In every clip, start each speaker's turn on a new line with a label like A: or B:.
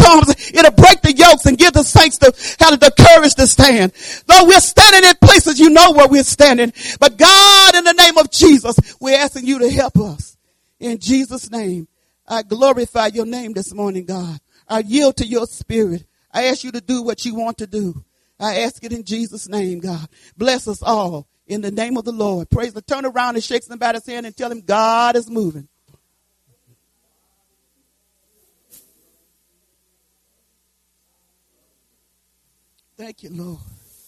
A: comes, it'll break the yokes and give the saints the courage to stand. Though we're standing in places, you know where we're standing. But God, in the name of Jesus, we're asking you to help us. In Jesus' name, I glorify your name this morning, God. I yield to your spirit. I ask you to do what you want to do. I ask it in Jesus' name, God. Bless us all in the name of the Lord. Praise the turn around and shake somebody's hand and tell him God is moving. Thank you, Lord.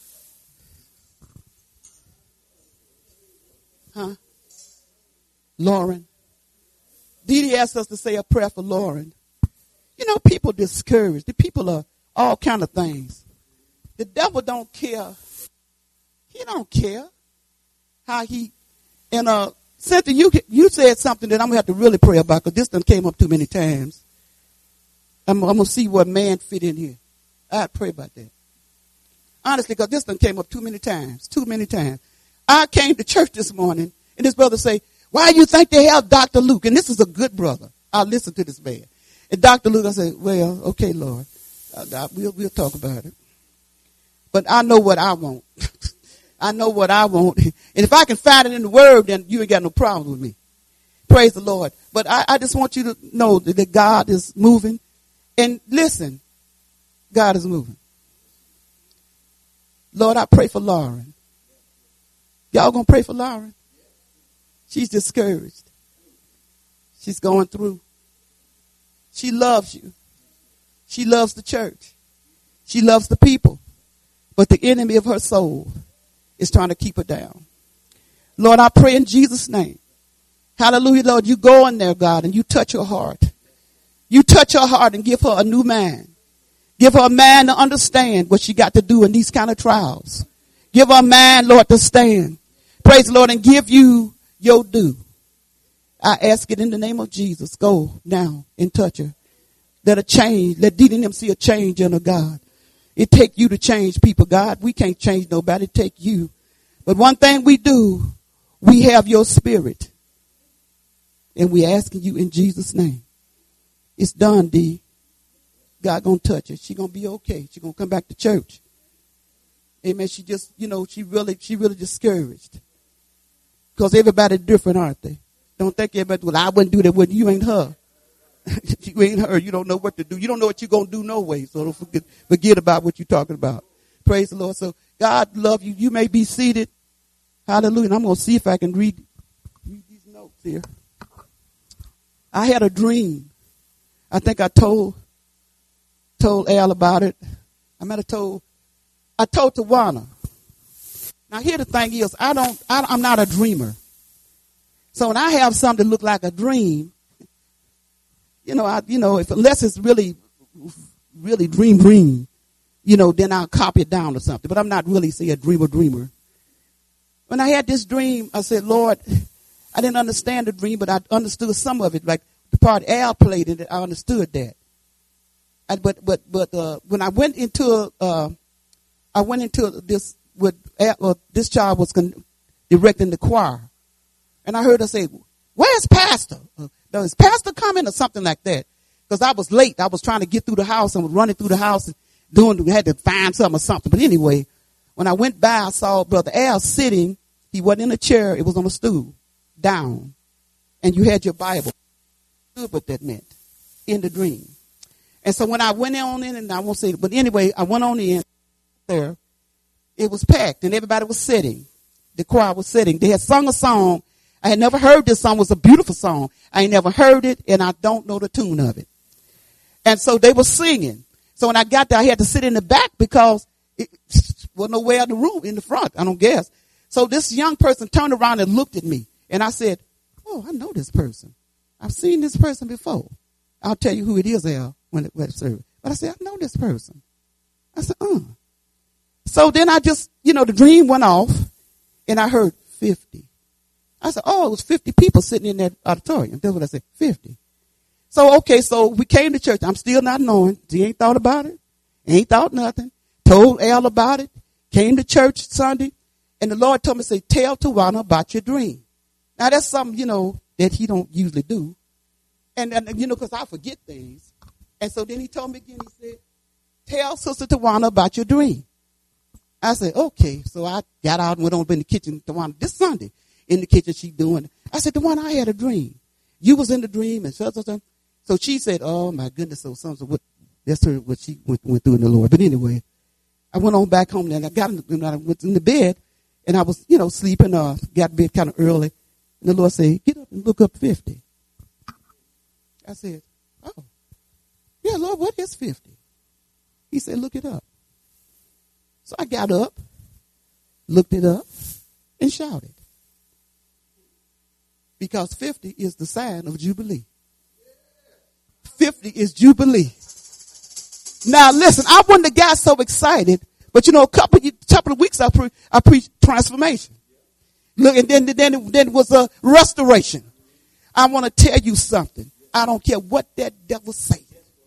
A: Lauren. Dee Dee asked us to say a prayer for Lauren. You know, people discouraged. The people are all kind of things. The devil don't care. He don't care how he, and Cynthia, you said something that I'm going to have to really pray about because this done came up too many times. I'm going to see what man fit in here. I pray about that. Honestly, because this done came up too many times. I came to church this morning, and this brother say, why do you think they have Dr. Luke? And this is a good brother. I'll listen to this man. And Dr. Luke, I said, well, okay, Lord. We'll talk about it. But I know what I want. I know what I want. And if I can find it in the word, then you ain't got no problem with me. Praise the Lord. But I just want you to know that God is moving. And listen, God is moving. Lord, I pray for Lauren. Y'all gonna pray for Lauren? She's discouraged. She's going through. She loves you. She loves the church. She loves the people. But the enemy of her soul is trying to keep her down. Lord, I pray in Jesus' name. Hallelujah, Lord. You go in there, God, and you touch her heart. You touch her heart and give her a new mind. Give her a mind to understand what she got to do in these kind of trials. Give her a mind, Lord, to stand. Praise the Lord and give you your due. I ask it in the name of Jesus. Go now and touch her. Let her change. Let Dee Dee and them see a change in her, God. It take you to change people, God. We can't change nobody. It take you. But one thing we do, we have your spirit. And we asking you in Jesus' name. It's done, Dee. God gonna touch her. She gonna be okay. She gonna come back to church. Amen. She just, she really discouraged. Because everybody's different, aren't they? Don't think everybody, well, I wouldn't do that with you. You ain't her. You ain't her. You don't know what to do. You don't know what you're going to do no way. So don't forget about what you're talking about. Praise the Lord. So God love you. You may be seated. Hallelujah. And I'm going to see if I can read these notes here. I had a dream. I think I told Al about it. I told Tawana. Now here the thing is, I'm not a dreamer. So when I have something that look like a dream, unless it's really dream, then I'll copy it down or something. But I'm not really, say, a dreamer. When I had this dream, I said, Lord, I didn't understand the dream, but I understood some of it. Like the part Al played in it, I understood that. But when I went into this, this child was directing the choir. And I heard her say, where's Pastor? Is Pastor coming or something like that? Because I was late. I was trying to get through the house and was running through the house and had to find something or something. But anyway, when I went by, I saw Brother Al sitting. He wasn't in a chair. It was on a stool, down. And you had your Bible. I understood what that meant in the dream. And so when I went on in, and I won't say it, but anyway, I went on in there. It was packed and everybody was sitting. The choir was sitting. They had sung a song. I had never heard this song. It was a beautiful song. I ain't never heard it, and I don't know the tune of it. And so they were singing. So when I got there, I had to sit in the back because it was nowhere in the room, in the front, I don't guess. So this young person turned around and looked at me, and I said, oh, I know this person. I've seen this person before. I'll tell you who it is, Al, when it service. But I said, I know this person. I said, So then I just, the dream went off, and I heard 50. I said, oh, it was 50 people sitting in that auditorium. That's what I said, 50. So, okay, so we came to church. I'm still not knowing. He ain't thought about it. Ain't thought nothing. Told Al about it. Came to church Sunday. And the Lord told me, say, tell Tawana about your dream. Now, that's something, that he don't usually do. And because I forget things. And so then he told me again, he said, tell Sister Tawana about your dream. I said, okay. So I got out and went over in the kitchen, Tawana, this Sunday, in the kitchen, she doing it. I said, Tawana, I had a dream. You was in the dream and so. So she said, oh my goodness, so what, that's her, what she went through in the Lord. But anyway, I went on back home and I went in the bed and I was, sleeping, got to bed kind of early. And the Lord said, get up and look up 50. I said, oh, yeah, Lord, what is 50? He said, look it up. So I got up, looked it up, and shouted. Because 50 is the sign of Jubilee. 50 is Jubilee. Now listen, I wouldn't have got so excited, but a couple of weeks I preached transformation. Look, and then it was a restoration. I want to tell you something. I don't care what that devil say.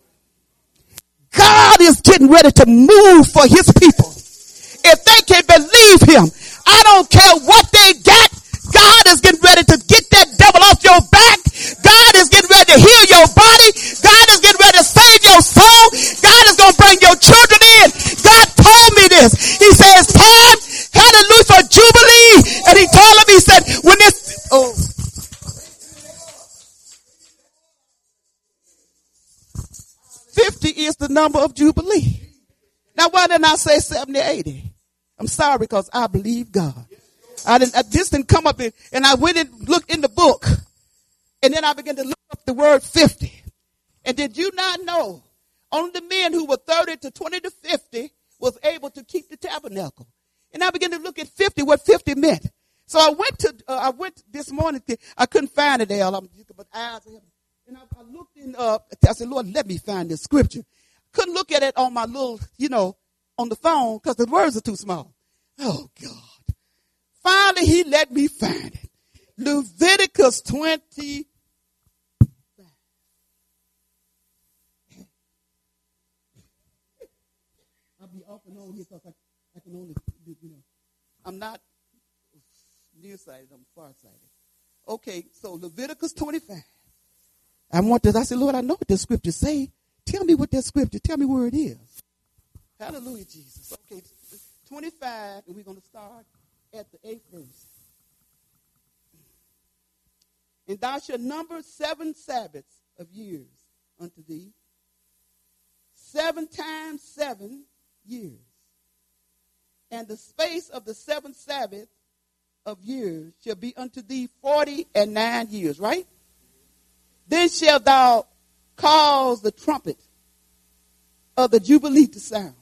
A: God is getting ready to move for his people. If they can believe him, I don't care what they got. God is getting ready to get that devil off your back. God is getting ready to heal your body. God is getting ready to save your soul. God is going to bring your children in. God told me this. He said, it's time, hallelujah, for Jubilee. And he told him, he said, when this, 50 is the number of Jubilee. Now, why didn't I say 70, 80? I'm sorry, because I believe God. This didn't come up in, and I went and looked in the book, and then I began to look up the word 50. And did you not know only the men who were 30 to 20 to 50 was able to keep the tabernacle? And I began to look at 50, what 50 meant. So I went this morning. I couldn't find it there. But eyes and I looked in. I said, Lord, let me find this scripture. Couldn't look at it on my little, on the phone because the words are too small. Oh God. Finally, he let me find it. Leviticus 20. I'll be off and on here because I can only, I'm not nearsighted, I'm farsighted. Okay, so Leviticus 25. I said, Lord, I know what the scripture say. Tell me what that scripture, tell me where it is. Hallelujah, Jesus. Okay, 25, and we're going to start at the 8th verse. And thou shalt number 7 Sabbaths of years unto thee, 7 times 7 years. And the space of the 7th Sabbath of years shall be unto thee 49 years, right? Then shalt thou cause the trumpet of the Jubilee to sound.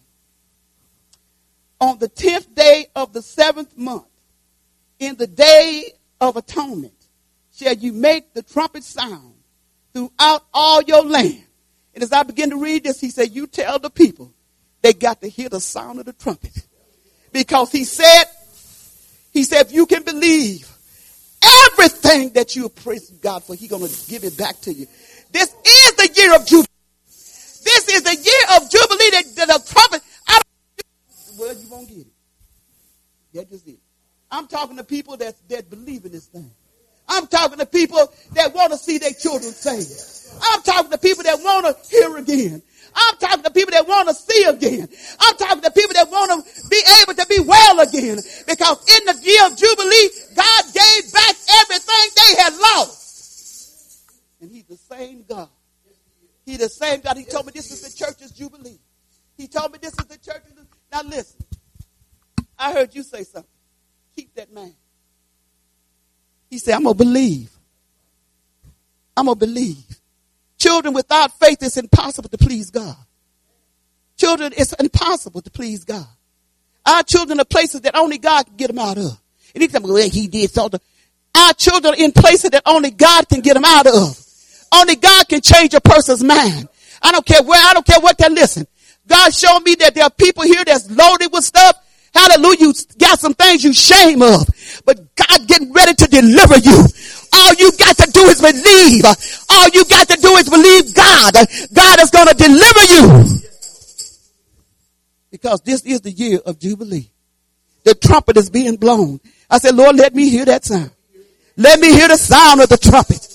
A: On the 10th day of the 7th month, in the day of atonement, shall you make the trumpet sound throughout all your land. And as I begin to read this, he said, you tell the people they got to hear the sound of the trumpet. Because he said, if you can believe everything that you are praising God for, he's going to give it back to you. This is the year of Jubilee. This is the year of Jubilee that the trumpet, well, you won't get it. That just it. I'm talking to people that believe in this thing. I'm talking to people that want to see their children saved. I'm talking to people that want to hear again. I'm talking to people that want to see again. I'm talking to people that want to be able to be well again. Because in the year of Jubilee, God gave back everything they had lost. And he's the same God. He's the same God. He told me this is the church's Jubilee. He told me this is the church's. Now listen. I heard you say something. Keep that man. He said, I'm going to believe. I'm going to believe. Children, without faith, it's impossible to please God. Children, it's impossible to please God. Our children are places that only God can get them out of. And he tell me, well, he did something. Our children are in places that only God can get them out of. Only God can change a person's mind. I don't care where, I don't care what they listen. God showed me that there are people here that's loaded with stuff. Hallelujah. You got some things you shame of. But God getting ready to deliver you. All you got to do is believe. All you got to do is believe God. God is going to deliver you. Because this is the year of Jubilee. The trumpet is being blown. I said, Lord, let me hear that sound. Let me hear the sound of the trumpet.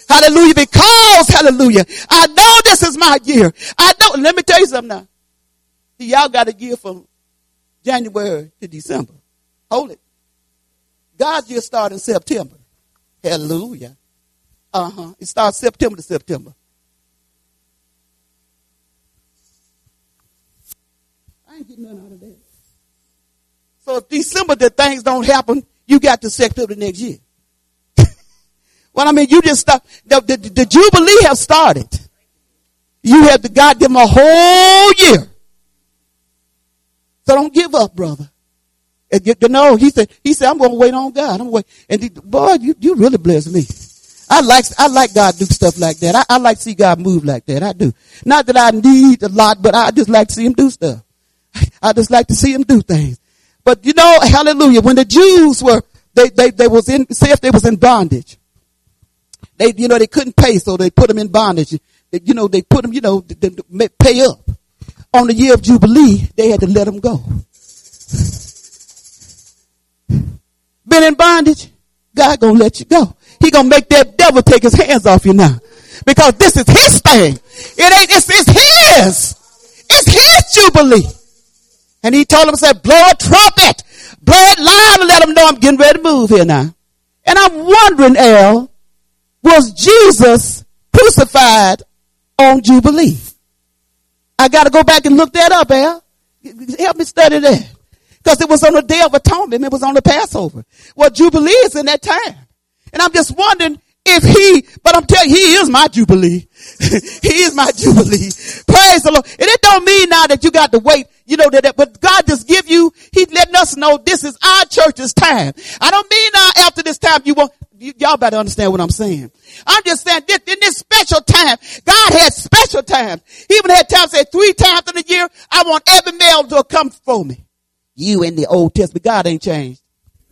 A: Hallelujah. Because, hallelujah, I know this is my year. I know. Let me tell you something now. See, y'all got a year from January to December. Hold it. God's year started in September. Hallelujah. It starts September to September. I ain't getting nothing out of that. So if December the things don't happen, you got to September the next year. Well, I mean, you just start. The Jubilee has started. You have to God give them a whole year. So don't give up, brother. No, he said, I'm going to wait on God. I'm going to wait. And boy, you really bless me. I like God do stuff like that. I like to see God move like that. I do. Not that I need a lot, but I just like to see him do stuff. I just like to see him do things. But you know, hallelujah, when the Jews were, they was in bondage. They couldn't pay, so they put them in bondage. They put them, to pay up. On the year of Jubilee, they had to let them go. Been in bondage? God gonna let you go. He gonna make that devil take his hands off you now. Because this is his thing. It's his. It's his Jubilee. And he told him, said, blow a trumpet. Blow it loud and let them know I'm getting ready to move here now. And I'm wondering, Al, was Jesus crucified on Jubilee? I got to go back and look that up, Al. Help me study that. Because it was on the Day of Atonement. It was on the Passover. Well, Jubilee is in that time. And I'm just wondering but I'm telling you, he is my Jubilee. He is my Jubilee. Praise the Lord. And it don't mean now that you got to wait, but God just he's letting us know this is our church's time. I don't mean now after this time y'all better understand what I'm saying. I'm just saying in this special time, God has special times. He even had times, say 3 times in a year, I want every male to come for me. You in the Old Testament, God ain't changed.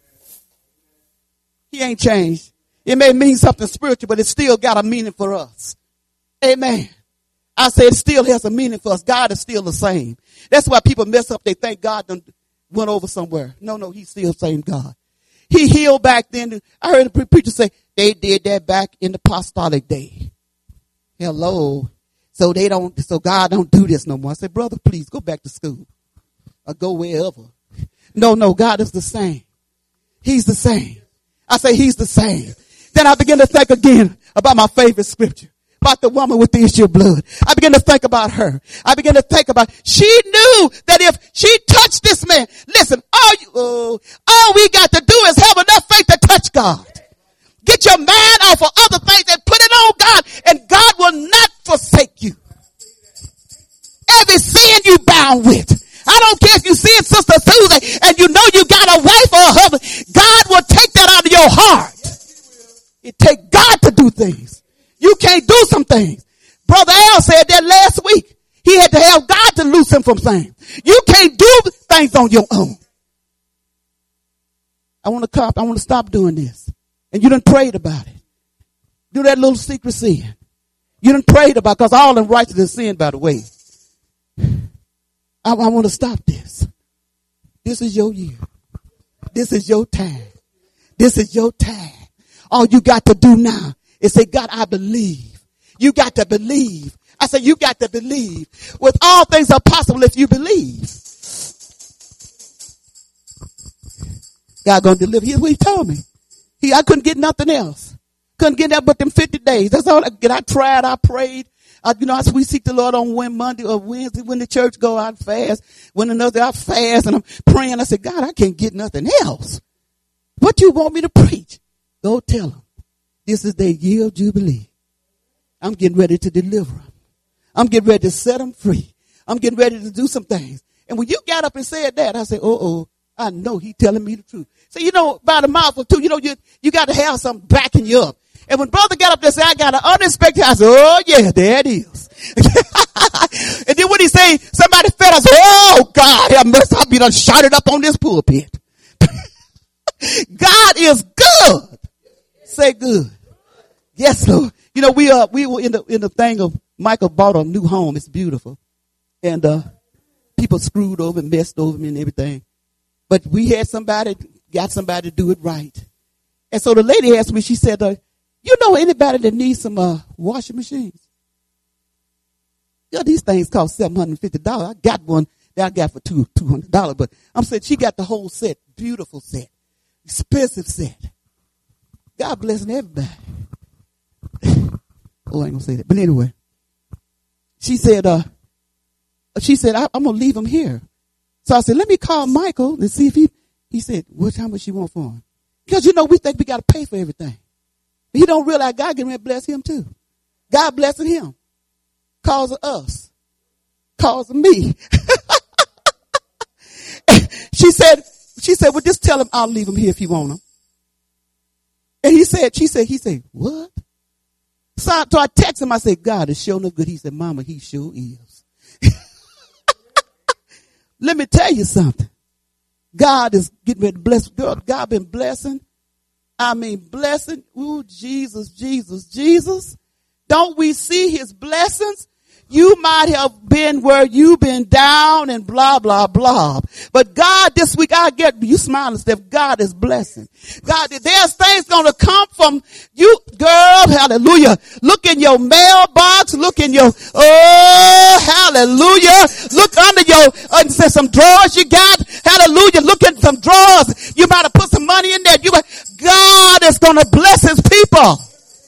A: He ain't changed. It may mean something spiritual, but it still got a meaning for us. Amen. I said it still has a meaning for us. God is still the same. That's why people mess up. They think God done went over somewhere. No, he's still the same God. He healed back then. I heard a preacher say they did that back in the apostolic day. Hello. So God don't do this no more. I said, brother, please go back to school or go wherever. No, God is the same. He's the same. I say he's the same. Then I begin to think again about my favorite scripture, about the woman with the issue of blood. I begin to think about her. I begin to think about, she knew that if she touched this man, listen, all we got to do is have enough faith to touch God. Get your mind off of other things and put it on God, and God will not forsake you. Every sin you bound with. I don't care if you sin Sister Susan and you know you got a wife or a husband. God will take that out of your heart. It takes God to do things. You can't do some things. Brother Al said that last week. He had to have God to loose him from things. You can't do things on your own. I want to stop doing this. And you done prayed about it. Do that little secret sin. You done prayed about it, because all unrighteousness is sin, by the way. I want to stop this. This is your year. This is your time. This is your time. All you got to do now is say, God, I believe. You got to believe. I say, you got to believe. With all things are possible if you believe. God gonna deliver. Here's what he told me. I couldn't get nothing else. Couldn't get that but them 50 days. That's all I get. I tried. I prayed. We seek the Lord on Monday or Wednesday when the church go out fast. When another I fast and I'm praying. I said, God, I can't get nothing else. What you want me to preach? Go tell them. This is their year of Jubilee. I'm getting ready to deliver them. I'm getting ready to set them free. I'm getting ready to do some things. And when you got up and said that, I said, I know he's telling me the truth. So, by the mouth or two, you got to have something backing you up. And when brother got up there and said, I got an unexpected, I said, oh yeah, there it is. And then when he say, somebody fell, I said, oh God, I'll be done shouted up on this pulpit. God is good. Say good. Yes, Lord. We were in the thing of Michael bought a new home. It's beautiful. And, people screwed over and messed over me and everything. But we had got somebody to do it right. And so the lady asked me, she said, You know anybody that needs some washing machines? Yeah, these things cost $750. I got one that I got for $200, but I'm saying she got the whole set, beautiful set, expensive set. God blessing everybody. Oh, I ain't gonna say that. But anyway, she said, I'm gonna leave him here. So I said, let me call Michael and see if he said, how much you want for him? Because we think we got to pay for everything. He don't realize God getting ready to bless him too. God blessing him. Cause of us. Cause of me. She said, well, just tell him I'll leave him here if you want him. And he said, what? So I text him, I said, God is sure enough good. He said, Mama, he sure is. Let me tell you something. God is getting ready to bless. God been blessing. I mean, blessing. Ooh, Jesus, Jesus, Jesus. Don't we see his blessings? You might have been where you've been down and blah, blah, blah. But God, this week, you smiling, Steph. God is blessing. God, there's things going to come from you, girl. Hallelujah. Look in your mailbox. Look in your, hallelujah. Look under some drawers you got. Hallelujah. Look in some drawers. You might have put some money in there. God is going to bless his people.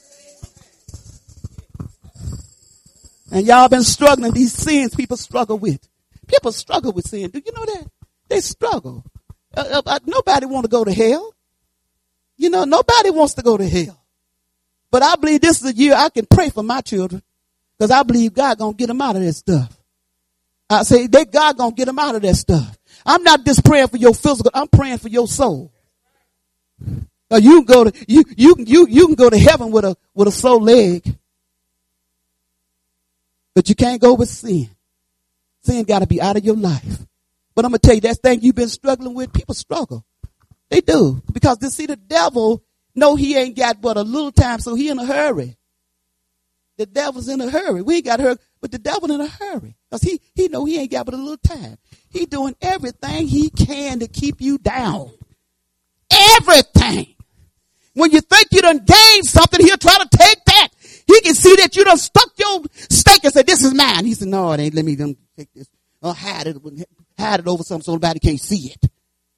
A: And y'all been struggling. These sins people struggle with. People struggle with sin. Do you know that? They struggle. Nobody want to go to hell. Nobody wants to go to hell. But I believe this is a year I can pray for my children. Because I believe God going to get them out of that stuff. I say God going to get them out of that stuff. I'm not just praying for your physical. I'm praying for your soul. You can go to heaven with a slow leg. But you can't go with sin. Sin got to be out of your life. But I'm going to tell you, that thing you've been struggling with, people struggle. They do. Because they see the devil, know he ain't got but a little time, so he in a hurry. The devil's in a hurry. We ain't got hurry, but the devil in a hurry. Because he know he ain't got but a little time. He doing everything he can to keep you down. Everything. When you think you done gained something, he'll try to take that. He can see that you done stuck your stake and said, this is mine. He said, no, it ain't. Let me take this. I'll hide it over something so nobody can't see it.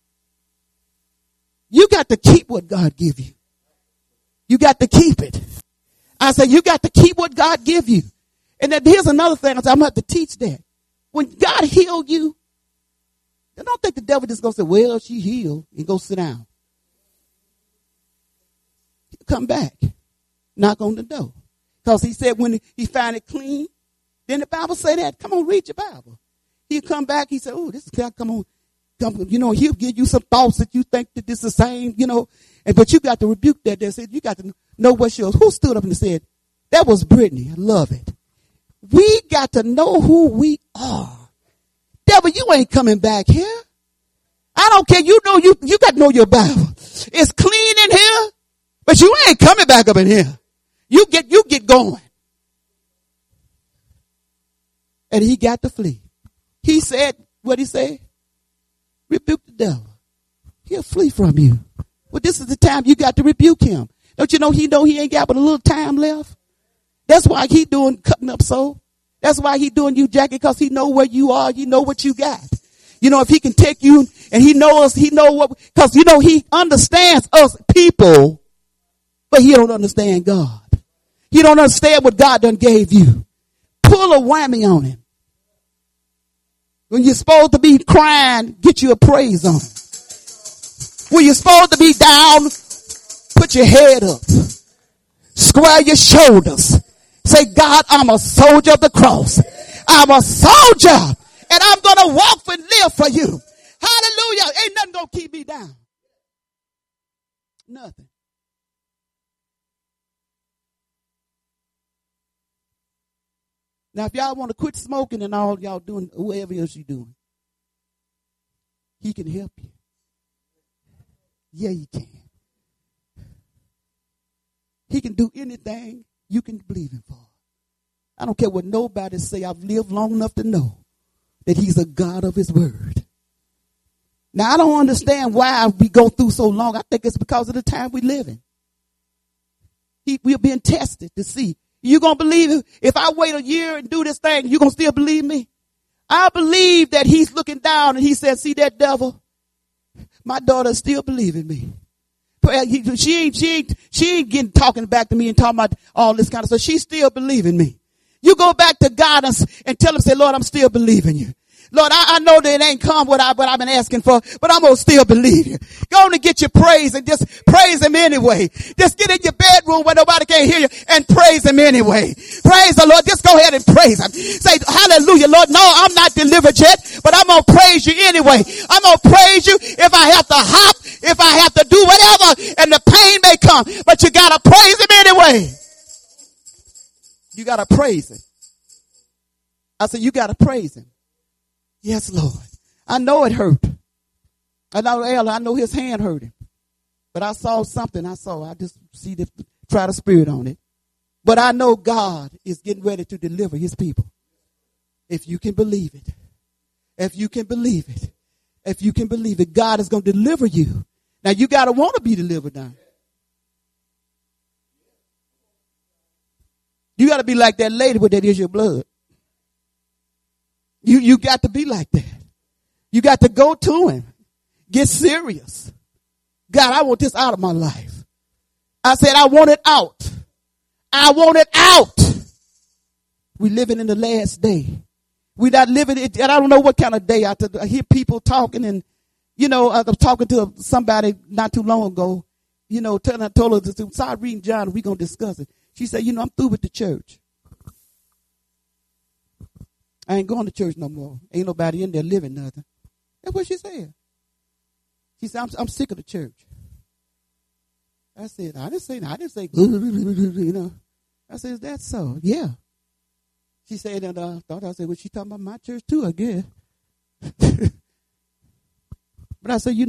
A: You got to keep what God give you. You got to keep it. I said, you got to keep what God give you. And then here's another thing. I said, I'm going to have to teach that. When God healed you, I don't think the devil just going to say, well, she healed, and go sit down. Come back. Knock on the door. Because he said when he found it clean, then the Bible say that. Come on, read your Bible. He'll come back. He said, oh, this is, come on. He'll give you some thoughts that you think that this is the same, but you got to rebuke that. They said, you got to know what's yours. Who stood up and said, that was Brittany. I love it. We got to know who we are. Devil, you ain't coming back here. I don't care. You got to know your Bible. It's clean in here, but you ain't coming back up in here. You get going. And he got to flee. He said, what he said? Rebuke the devil. He'll flee from you. Well, this is the time you got to rebuke him. Don't you know he ain't got but a little time left? That's why he doing cutting up so. That's why he doing you, Jackie, because he know where you are. You know what you got. If he can take you and he knows what, because he understands us people, but he don't understand God. He don't understand what God done gave you. Pull a whammy on him. When you're supposed to be crying, get you a praise on him. When you're supposed to be down, put your head up. Square your shoulders. Say, God, I'm a soldier of the cross. I'm a soldier. And I'm going to walk and live for you. Hallelujah. Ain't nothing going to keep me down. Nothing. Now, if y'all want to quit smoking and all y'all doing, whatever else you're doing, he can help you. Yeah, he can. He can do anything you can believe him for. I don't care what nobody say. I've lived long enough to know that he's a God of his word. Now, I don't understand why we go through so long. I think it's because of the time we live in. We're being tested to see. You going to believe it? If I wait a year and do this thing, you going to still believe me? I believe that he's looking down and he said, see that devil? My daughter still believing me. She ain't getting talking back to me and talking about all this kind of stuff. She's still believing me. You go back to God and tell him, say, Lord, I'm still believing you. Lord, I know that it ain't come what I've been asking for, but I'm going to still believe you. Go on and get your praise and just praise him anyway. Just get in your bedroom where nobody can hear you and praise him anyway. Praise the Lord. Just go ahead and praise him. Say, hallelujah, Lord. No, I'm not delivered yet, but I'm going to praise you anyway. I'm going to praise you if I have to hop, if I have to do whatever, and the pain may come, but you got to praise him anyway. You got to praise him. I said, you got to praise him. Yes, Lord. I know it hurt. I know his hand hurt him. But I saw something. I just try the spirit on it. But I know God is getting ready to deliver his people. If you can believe it. If you can believe it. If you can believe it, God is going to deliver you. Now you got to want to be delivered now. You got to be like that lady with that issue of blood. You got to be like that. You got to go to him. Get serious. God, I want this out of my life. I said, I want it out. I want it out. We living in the last day. We not living it. And I don't know what kind of day. I hear people talking and, I was talking to somebody not too long ago, I told her to start reading John and we're going to discuss it. She said, I'm through with the church. I ain't going to church no more. Ain't nobody in there living nothing. That's what she said. She said, I'm sick of the church. I said, I didn't say, I said, is that so? Yeah. She said, and I said, well, she talking about my church too, I guess. But I said,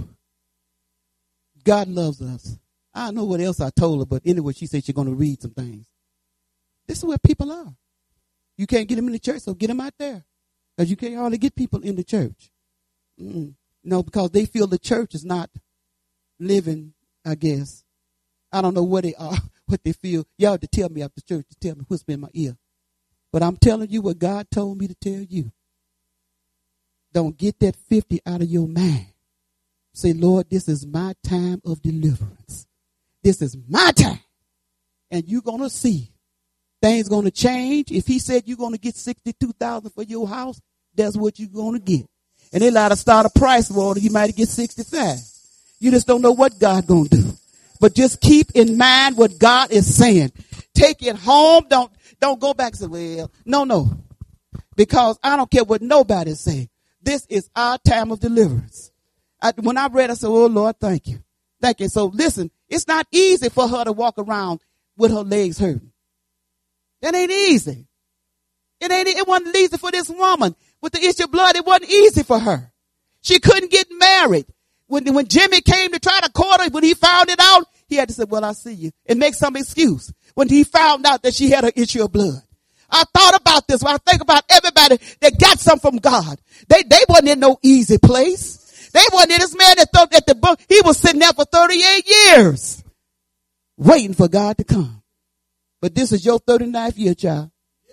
A: God loves us. I don't know what else I told her, but anyway, she said she's going to read some things. This is where people are. You can't get them in the church, so get them out there. Because you can't hardly get people in the church. No, because they feel the church is not living, I guess. I don't know where they are, what they feel. Y'all have to tell me after church, to tell me, whisper in my ear. But I'm telling you what God told me to tell you. Don't get that 50 out of your mind. Say, Lord, this is my time of deliverance. This is my time. And you're going to see. Things going to change. If he said you're going to get $62,000 for your house, that's what you're going to get. And they allowed to start a price war. He might get 65. You just don't know what God going to do. But just keep in mind what God is saying. Take it home. Don't go back and say, well, no. Because I don't care what nobody say. This is our time of deliverance. When I read, I said, oh, Lord, thank you. Thank you. So listen, it's not easy for her to walk around with her legs hurting. That ain't easy. It wasn't easy for this woman with the issue of blood. It wasn't easy for her. She couldn't get married. When Jimmy came to try to court her, when he found it out, he had to say, well, I see you, and make some excuse. When he found out that she had an issue of blood. I thought about this. When I think about everybody that got something from God, they wasn't in no easy place. They wasn't in this man that thought that the book, he was sitting there for 38 years waiting for God to come. But this is your 39th year, child.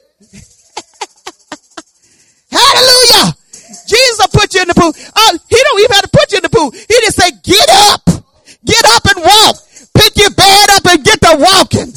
A: Hallelujah. Jesus will put you in the pool. He don't even have to put you in the pool. He just say, get up and walk. Pick your bed up and get to walking.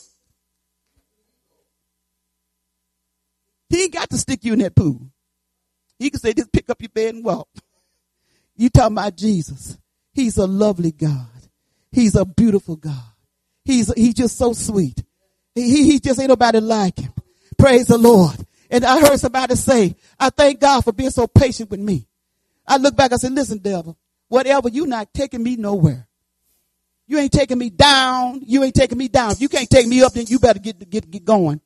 A: He ain't got to stick you in that pool. He can say, just pick up your bed and walk. You talking about Jesus. He's a lovely God. He's a beautiful God. He's just so sweet. He just ain't nobody like him. Praise the Lord. And I heard somebody say, I thank God for being so patient with me. I look back, I said, listen, devil, whatever, you not taking me nowhere. You ain't taking me down. You ain't taking me down. If you can't take me up, then you better get going.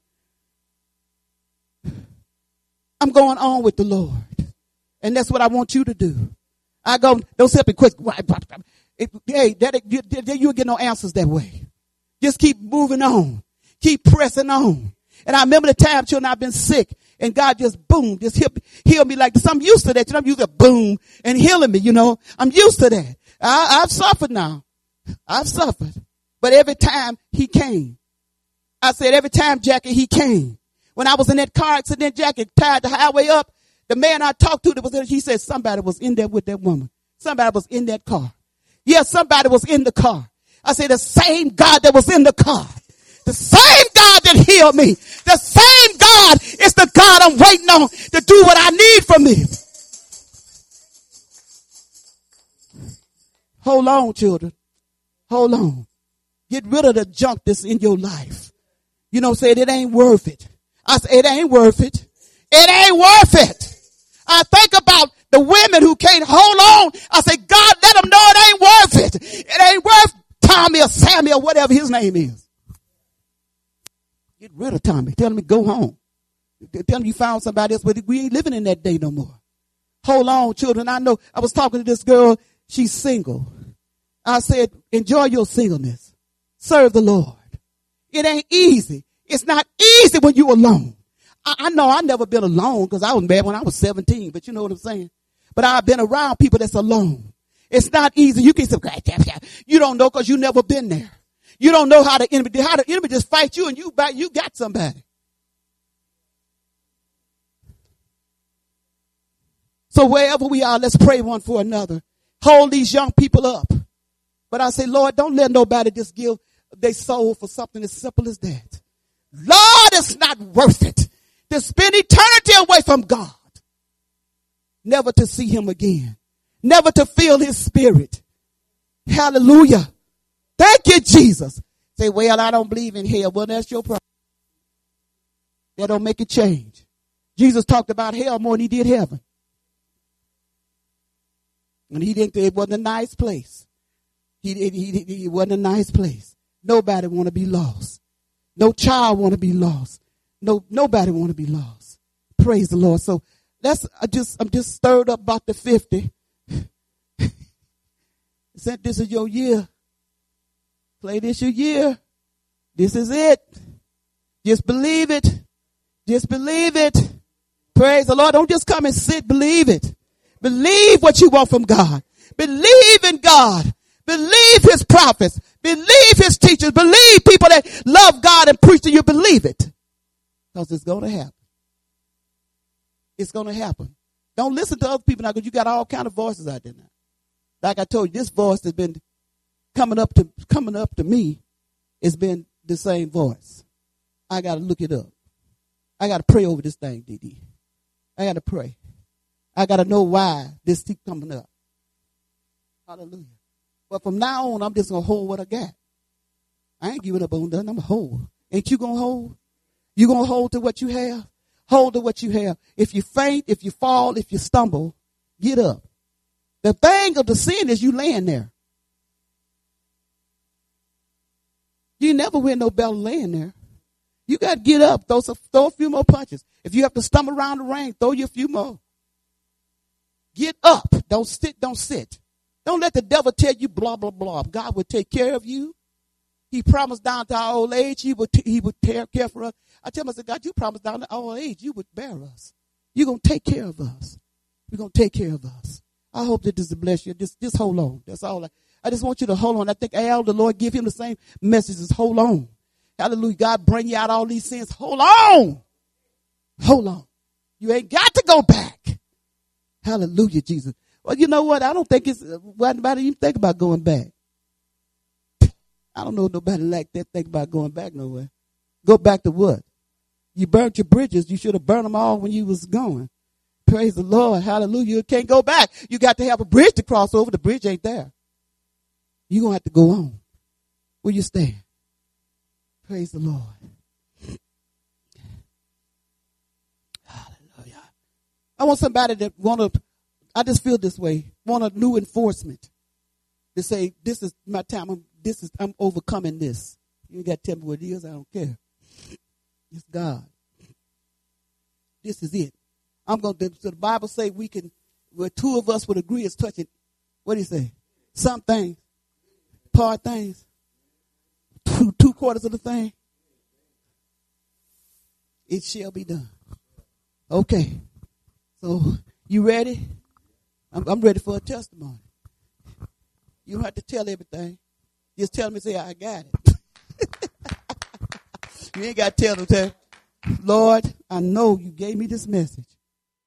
A: I'm going on with the Lord. And that's what I want you to do. Don't sit up and quit. Hey, you'll get no answers that way. Just keep moving on. Keep pressing on. And I remember the time, children, I've been sick and God just boom, just heal me like this. I'm used to that. I'm used to boom and healing me, I'm used to that. I've suffered now. I've suffered. But every time he came, I said, every time, Jackie, he came. When I was in that car accident, Jackie, tied the highway up, the man I talked to, he said somebody was in there with that woman. Somebody was in that car. Yes, somebody was in the car. I said, the same God that was in the car, the same God that healed me, the same God is the God I'm waiting on to do what I need from me. Hold on, children. Hold on. Get rid of the junk that's in your life. You know, say it ain't worth it. I say it ain't worth it. It ain't worth it. I think about the women who can't hold on. I say, God, let them know it ain't worth it. It ain't worth Tommy or Sammy or whatever his name is. Get rid of Tommy. Tell him to go home. Tell him you found somebody else, but we ain't living in that day no more. Hold on, children. I know I was talking to this girl. She's single. I said, enjoy your singleness. Serve the Lord. It ain't easy. It's not easy when you're alone. I know I've never been alone because I was married when I was 17, but you know what I'm saying? But I've been around people that's alone. It's not easy. You can say, you don't know because you never been there. You don't know how the enemy just fight you and you got somebody. So wherever we are, let's pray one for another. Hold these young people up. But I say, Lord, don't let nobody just give their soul for something as simple as that. Lord, it's not worth it to spend eternity away from God. Never to see him again. Never to feel his spirit. Hallelujah. Thank you, Jesus. Say, well, I don't believe in hell. Well, that's your problem. That don't make it change. Jesus talked about hell more than he did heaven. And he didn't, it wasn't a nice place. It wasn't a nice place. Nobody want to be lost. No child want to be lost. Nobody want to be lost. Praise the Lord. So I'm just stirred up about the 50. Said this is your year. Play this your year. This is it. Just believe it. Just believe it. Praise the Lord. Don't just come and sit. Believe it. Believe what you want from God. Believe in God. Believe his prophets. Believe his teachers. Believe people that love God and preach to you. Believe it. Because it's going to happen. It's going to happen. Don't listen to other people now because you got all kind of voices out there now. Like I told you, this voice has been coming up to me. It's been the same voice. I got to look it up. I got to pray over this thing, DD. I got to pray. I got to know why this keeps coming up. Hallelujah. But from now on, I'm just going to hold what I got. I ain't giving up on nothing. I'm going to hold. Ain't you going to hold? You going to hold to what you have? Hold to what you have. If you faint, if you fall, if you stumble, get up. The thing of the sin is you laying there. You never win no battle laying there. You got to get up. Throw a few more punches. If you have to stumble around the ring, throw you a few more. Get up. Don't sit. Don't sit. Don't let the devil tell you blah, blah, blah. God will take care of you. He promised down to our old age he would take care for us. I tell myself, God, you promised down to our old age you would bear us. You're going to take care of us. You're going to take care of us. I hope that this will bless you. Just hold on. That's all. I just want you to hold on. I think the Lord give him the same message as hold on. Hallelujah. God bring you out all these sins. Hold on. Hold on. You ain't got to go back. Hallelujah, Jesus. Well, you know what? I don't think why nobody even think about going back. I don't know nobody like that think about going back nowhere. Go back to what? You burnt your bridges. You should have burned them all when you was going. Praise the Lord. Hallelujah. You can't go back. You got to have a bridge to cross over. The bridge ain't there. You're going to have to go on. Where you stand? Praise the Lord. Hallelujah. I want somebody that I just feel this way, want a new enforcement to say, this is my time. I'm overcoming this. You ain't got to tell me what it is. I don't care. It's God. This is it. So the Bible say where two of us would agree is touching, what do you say? Some things, part things, two quarters of the thing. It shall be done. Okay. So you ready? I'm ready for a testimony. You don't have to tell everything. Just tell them and say, I got it. You ain't got to tell them, say, Lord, I know you gave me this message.